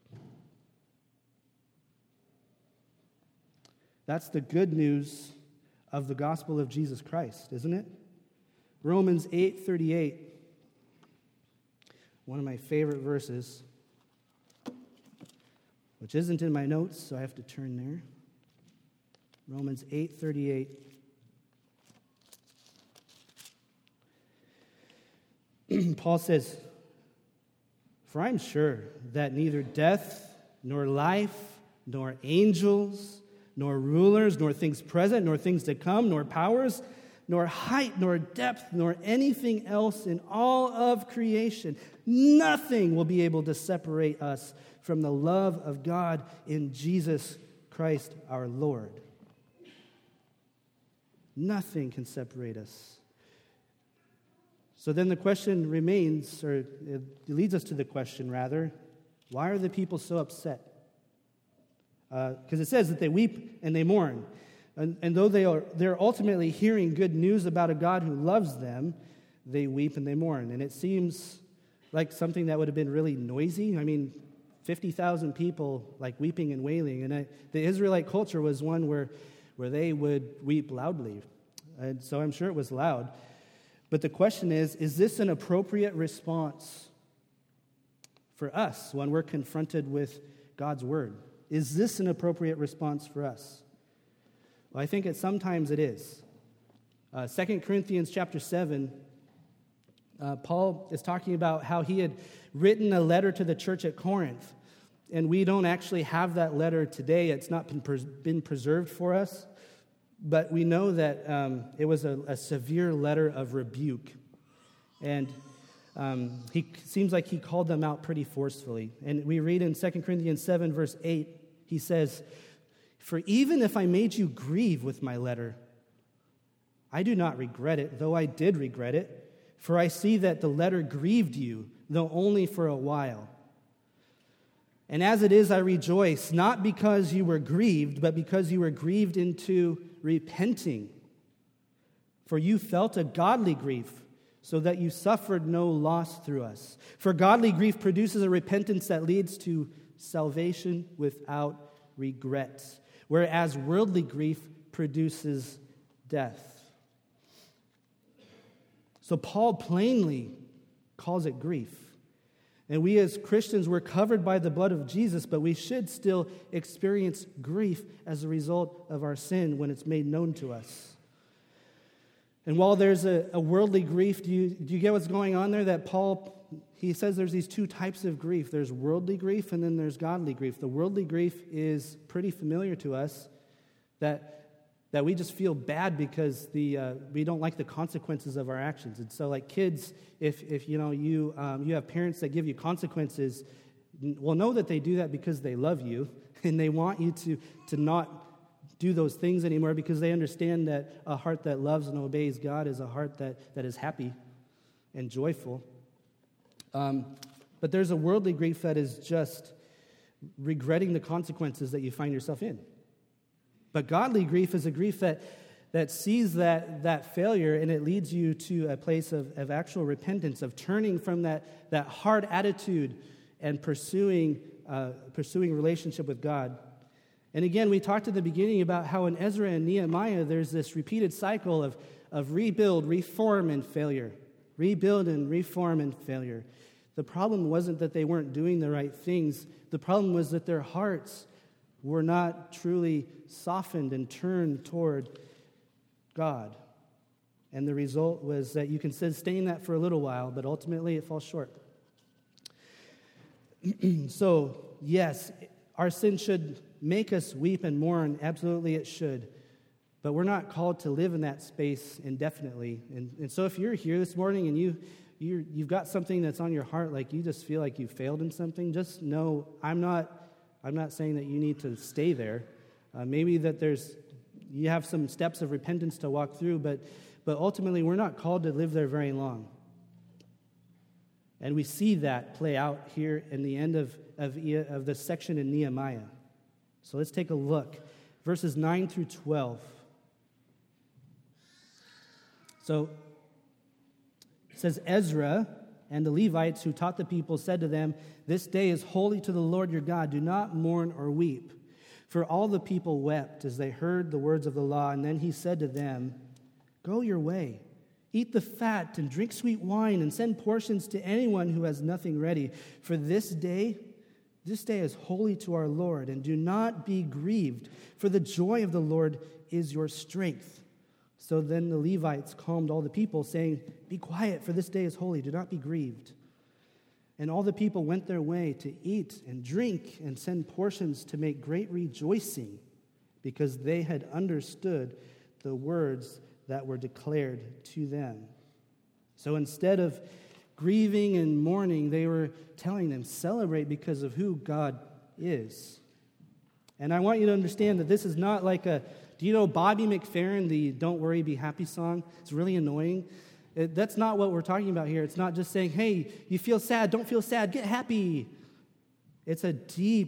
That's the good news of the gospel of Jesus Christ, isn't it? Romans eight thirty-eight, one of my favorite verses, which isn't in my notes, so I have to turn there. Romans eight thirty-eight. Paul says, for I'm sure that neither death, nor life, nor angels, nor rulers, nor things present, nor things to come, nor powers, nor height, nor depth, nor anything else in all of creation, nothing will be able to separate us from the love of God in Jesus Christ our Lord. Nothing can separate us. So then the question remains, or it leads us to the question rather, why are the people so upset? Because uh, it says that they weep and they mourn. And, and though they are, they're ultimately hearing good news about a God who loves them, they weep and they mourn. And it seems like something that would have been really noisy. I mean, fifty thousand people like weeping and wailing. And I, the Israelite culture was one where, where they would weep loudly. And so I'm sure it was loud. But the question is, is this an appropriate response for us when we're confronted with God's word? Is this an appropriate response for us? Well, I think it sometimes it is. Uh, Second Corinthians chapter seven, uh, Paul is talking about how he had written a letter to the church at Corinth. And we don't actually have that letter today. It's not been, pres- been preserved for us. But we know that um, it was a, a severe letter of rebuke. And um, he seems like he called them out pretty forcefully. And we read in Second Corinthians seven, verse eight, he says, "For even if I made you grieve with my letter, I do not regret it, though I did regret it. For I see that the letter grieved you, though only for a while. And as it is, I rejoice, not because you were grieved, but because you were grieved into repenting. For you felt a godly grief, so that you suffered no loss through us. For godly grief produces a repentance that leads to salvation without regret, whereas worldly grief produces death." So Paul plainly calls it grief. And we as Christians, we're covered by the blood of Jesus, but we should still experience grief as a result of our sin when it's made known to us. And while there's a, a worldly grief, do you, do you get what's going on there? That Paul, he says there's these two types of grief. There's worldly grief and then there's godly grief. The worldly grief is pretty familiar to us, that that we just feel bad because the uh, we don't like the consequences of our actions. And so, like kids, if if you know you um, you have parents that give you consequences, well, know that they do that because they love you and they want you to to not do those things anymore, because they understand that a heart that loves and obeys God is a heart that that is happy and joyful. Um, but there's a worldly grief that is just regretting the consequences that you find yourself in. But godly grief is a grief that, that sees that, that failure, and it leads you to a place of, of actual repentance, of turning from that, that hard attitude and pursuing uh, pursuing relationship with God. And again, we talked at the beginning about how in Ezra and Nehemiah, there's this repeated cycle of, of rebuild, reform, and failure. Rebuild and reform and failure. The problem wasn't that they weren't doing the right things. The problem was that their hearts were not truly softened and turned toward God. And the result was that you can sustain that for a little while, but ultimately it falls short. So, yes, our sin should make us weep and mourn. Absolutely it should. But we're not called to live in that space indefinitely. And, and so if you're here this morning and you, you're, you've got something that's on your heart, like you just feel like you failed in something, just know I'm not I'm not saying that you need to stay there. Uh, maybe that there's you have some steps of repentance to walk through, but but ultimately we're not called to live there very long. And we see that play out here in the end of, of, of the section in Nehemiah. So let's take a look. Verses nine through twelve. So it says, Ezra and the Levites who taught the people said to them, "This day is holy to the Lord your God. Do not mourn or weep." For all the people wept as they heard the words of the law. And then he said to them, "Go your way. Eat the fat and drink sweet wine and send portions to anyone who has nothing ready. For this day, this day is holy to our Lord. And do not be grieved, for the joy of the Lord is your strength." So then the Levites calmed all the people, saying, "Be quiet, for this day is holy. Do not be grieved." And all the people went their way to eat and drink and send portions to make great rejoicing, because they had understood the words that were declared to them. So instead of grieving and mourning, they were telling them, celebrate because of who God is. And I want you to understand that this is not like a, do you know Bobby McFerrin, the Don't Worry, Be Happy song? It's really annoying. It, that's not what we're talking about here. It's not just saying, hey, you feel sad, don't feel sad, get happy. It's a deep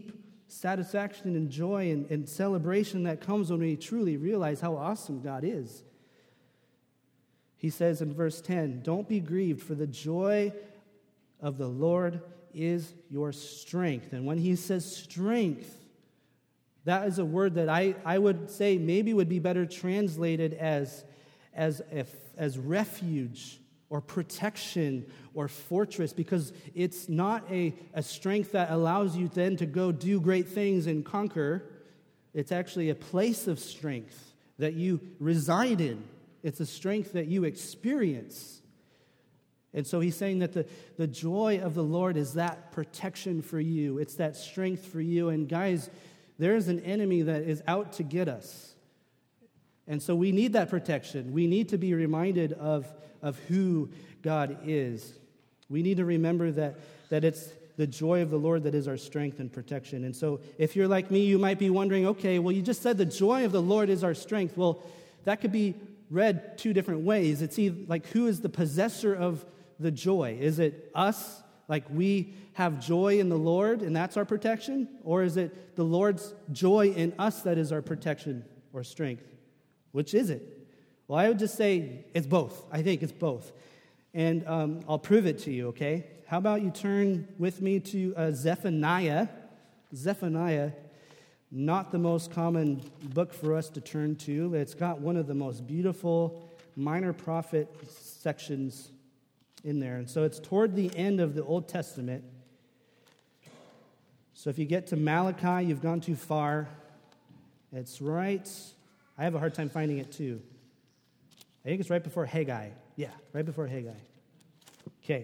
satisfaction and joy and, and celebration that comes when we truly realize how awesome God is. He says in verse ten, don't be grieved, for the joy of the Lord is your strength. And when he says strength, that is a word that I, I would say maybe would be better translated as, as, if, as refuge or protection or fortress, because it's not a, a strength that allows you then to go do great things and conquer. It's actually a place of strength that you reside in. It's a strength that you experience. And so he's saying that the, the joy of the Lord is that protection for you. It's that strength for you. And guys, there is an enemy that is out to get us. And so we need that protection. We need to be reminded of, of who God is. We need to remember that, that it's the joy of the Lord that is our strength and protection. And so if you're like me, you might be wondering, okay, well, you just said the joy of the Lord is our strength. Well, that could be read two different ways. It's either like, who is the possessor of the joy? Is it us? Like we have joy in the Lord and that's our protection? Or is it the Lord's joy in us that is our protection or strength? Which is it? Well, I would just say it's both. I think it's both. And um, I'll prove it to you, okay? How about you turn with me to uh, Zephaniah. Zephaniah, not the most common book for us to turn to. It's got one of the most beautiful minor prophet sections in there. And so it's toward the end of the Old Testament. So if you get to Malachi, you've gone too far. It's right, I have a hard time finding it too. I think it's right before Haggai. Yeah, right before Haggai. Okay.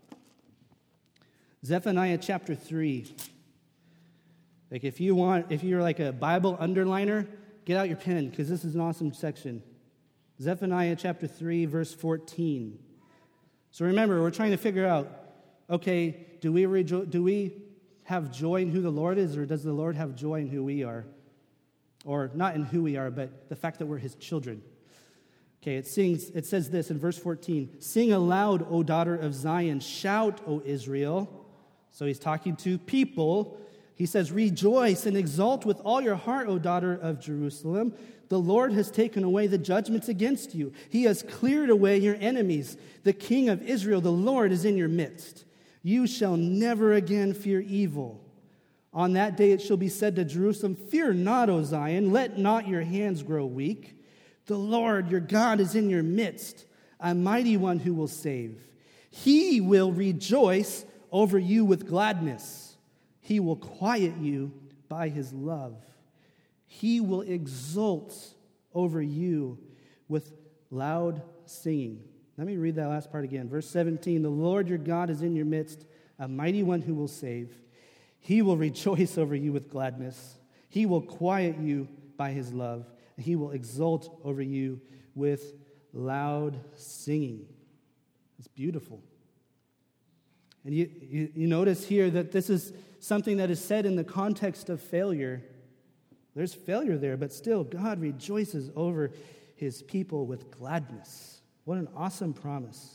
Zephaniah chapter three. Like if you want, if you're like a Bible underliner, get out your pen because this is an awesome section. Zephaniah chapter three, verse fourteen. So remember, we're trying to figure out, okay, do we rejo- do we have joy in who the Lord is, or does the Lord have joy in who we are? Or not in who we are, but the fact that we're his children. Okay, it sings, it says this in verse fourteen, sing aloud, O daughter of Zion, shout, O Israel. So he's talking to people. He says, rejoice and exult with all your heart, O daughter of Jerusalem. The Lord has taken away the judgments against you. He has cleared away your enemies. The King of Israel, the Lord, is in your midst. You shall never again fear evil. On that day it shall be said to Jerusalem, fear not, O Zion, let not your hands grow weak. The Lord your God is in your midst, a mighty one who will save. He will rejoice over you with gladness. He will quiet you by his love. He will exult over you with loud singing. Let me read that last part again. Verse seventeen, the Lord your God is in your midst, a mighty one who will save. He will rejoice over you with gladness. He will quiet you by his love. He will exult over you with loud singing. It's beautiful. And you, you, you notice here that this is something that is said in the context of failure. There's failure there, but still God rejoices over his people with gladness. What an awesome promise.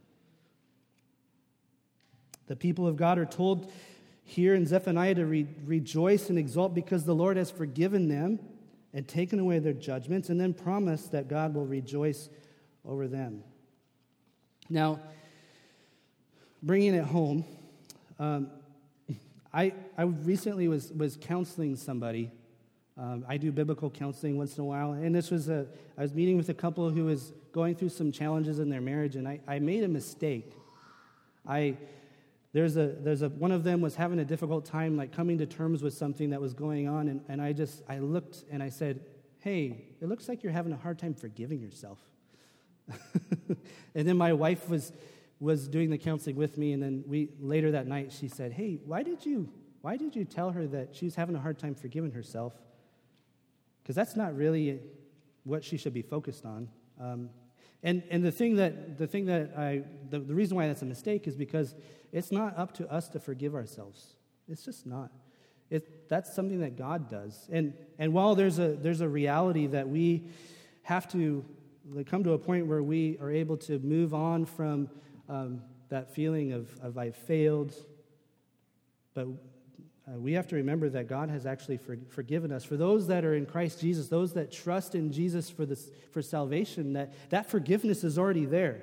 The people of God are told here in Zephaniah to re- rejoice and exult because the Lord has forgiven them and taken away their judgments, and then promise that God will rejoice over them. Now, bringing it home, um, I I recently was was counseling somebody. Um, I do biblical counseling once in a while, and this was a I was meeting with a couple who was going through some challenges in their marriage, and I, I made a mistake. I there's a there's a one of them was having a difficult time like coming to terms with something that was going on, and, and I just I looked and I said, hey, it looks like you're having a hard time forgiving yourself. And then my wife was was doing the counseling with me, and then we later that night she said, hey, why did you why did you tell her that she was having a hard time forgiving herself? Because that's not really what she should be focused on. Um, and and the thing that the thing that I the, the reason why that's a mistake is because it's not up to us to forgive ourselves. It's just not. It that's something that God does. And and while there's a there's a reality that we have to come to a point where we are able to move on from um, that feeling of, of I failed, but uh, we have to remember that God has actually for, forgiven us. For those that are in Christ Jesus, those that trust in Jesus for this, for salvation, that, that forgiveness is already there.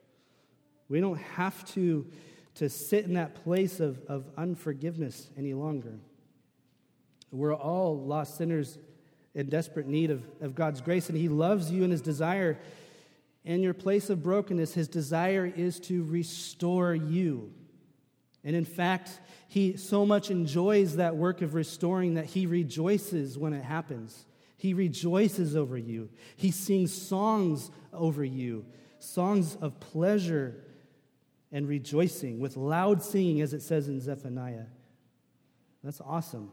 We don't have to, to sit in that place of, of unforgiveness any longer. We're all lost sinners in desperate need of, of God's grace, and He loves you, and His desire in your place of brokenness, His desire is to restore you. And in fact, He so much enjoys that work of restoring that He rejoices when it happens. He rejoices over you. He sings songs over you, songs of pleasure and rejoicing, with loud singing, as it says in Zephaniah. That's awesome.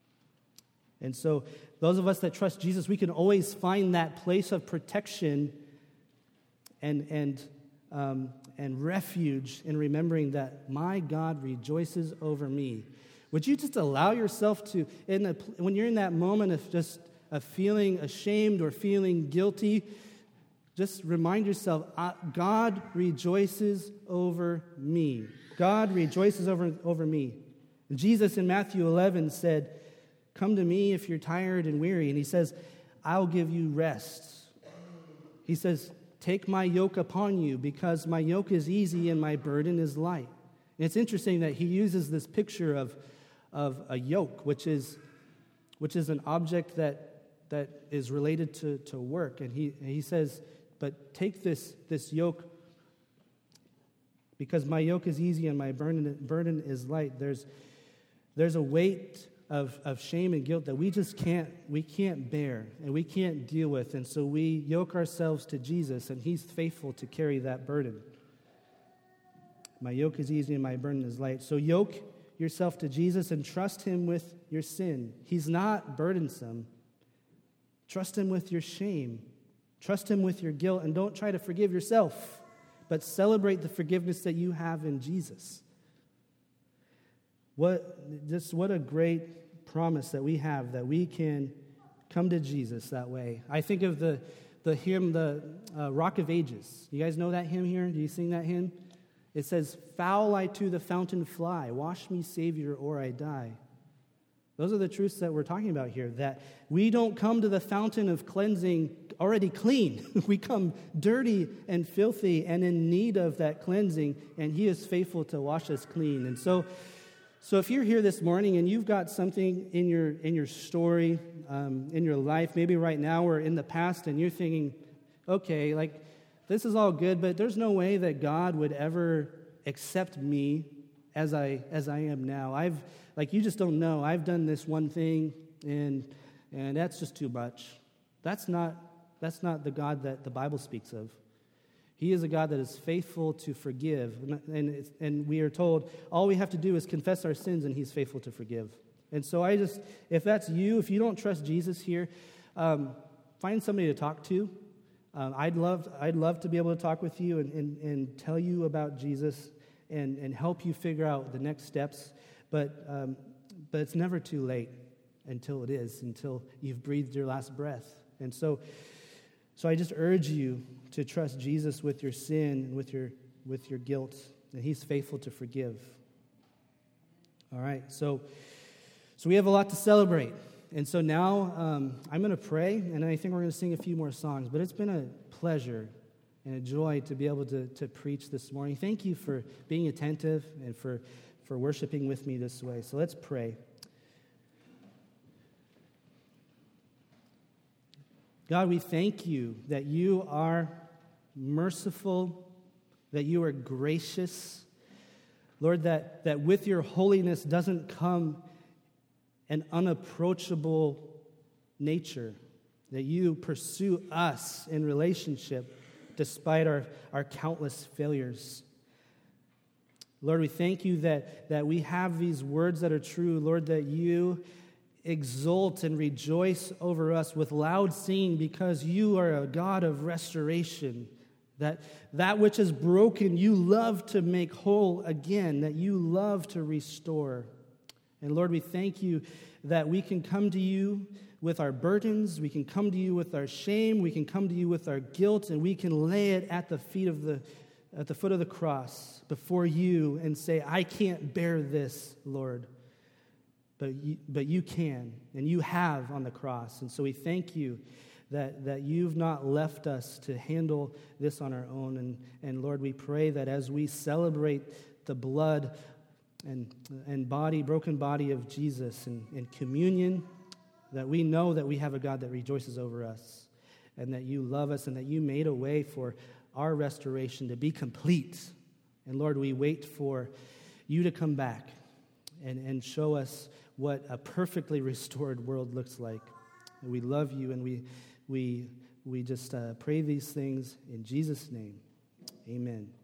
And so those of us that trust Jesus, we can always find that place of protection and and um, and refuge in remembering that my God rejoices over me. Would you just allow yourself to, in the, when you're in that moment of just of feeling ashamed or feeling guilty, just remind yourself, God rejoices over me. God rejoices over, over me. And Jesus in Matthew eleven said, "Come to me if you're tired and weary." And He says, "I'll give you rest." He says, "Take my yoke upon you, because my yoke is easy and my burden is light." And it's interesting that He uses this picture of, of a yoke, which is, which is an object that, that is related to, to work. And he, he says, but take this, this yoke, because my yoke is easy and my burden, burden is light. There's, there's a weight Of, of shame and guilt that we just can't we can't bear and we can't deal with. And so we yoke ourselves to Jesus, and He's faithful to carry that burden. My yoke is easy and my burden is light. So yoke yourself to Jesus and trust Him with your sin. He's not burdensome. Trust Him with your shame. Trust Him with your guilt, and don't try to forgive yourself, but celebrate the forgiveness that you have in Jesus. What just what a great promise that we have, that we can come to Jesus that way. I think of the the hymn, the uh, Rock of Ages. You guys know that hymn here? Do you sing that hymn? It says, "Foul I to the fountain fly, wash me, Savior, or I die." Those are the truths that we're talking about here, that we don't come to the fountain of cleansing already clean. We come dirty and filthy and in need of that cleansing, and He is faithful to wash us clean. And so So if you're here this morning and you've got something in your in your story, um, in your life, maybe right now or in the past, and you're thinking, okay, like, this is all good, but there's no way that God would ever accept me as I as I am now. I've, like, you just don't know. I've done this one thing, and and that's just too much. That's not that's not the God that the Bible speaks of. He is a God that is faithful to forgive. And, it's, and we are told all we have to do is confess our sins, and He's faithful to forgive. And so I just, if that's you, if you don't trust Jesus here, um, find somebody to talk to. Um, I'd love I'd love to be able to talk with you and, and, and tell you about Jesus and, and help you figure out the next steps. But, um, but it's never too late until it is, until you've breathed your last breath. And so, so I just urge you to trust Jesus with your sin and with your with your guilt, and He's faithful to forgive. All right, so so we have a lot to celebrate, and so now um, I'm going to pray, and I think we're going to sing a few more songs. But it's been a pleasure and a joy to be able to to preach this morning. Thank you for being attentive and for for worshiping with me this way. So let's pray. God, we thank You that You are merciful, that You are gracious. Lord, that, that with Your holiness doesn't come an unapproachable nature, that You pursue us in relationship despite our, our countless failures. Lord, we thank You that, that we have these words that are true. Lord, that You exult and rejoice over us with loud singing, because You are a God of restoration. That that which is broken, You love to make whole again, that You love to restore. And Lord, we thank You that we can come to You with our burdens, we can come to You with our shame, we can come to You with our guilt, and we can lay it at the feet of the at the foot of the cross before You and say, I can't bear this, Lord. but you, but you can, and you have on the cross. And so we thank you that, that you've not left us to handle this on our own. And, and Lord, we pray that as we celebrate the blood and, and body, broken body of Jesus in, in communion, that we know that we have a God that rejoices over us, and that you love us, and that you made a way for our restoration to be complete. And Lord, we wait for you to come back and, and show us what a perfectly restored world looks like. And we love you, and we we we just uh, pray these things in Jesus' name. Amen.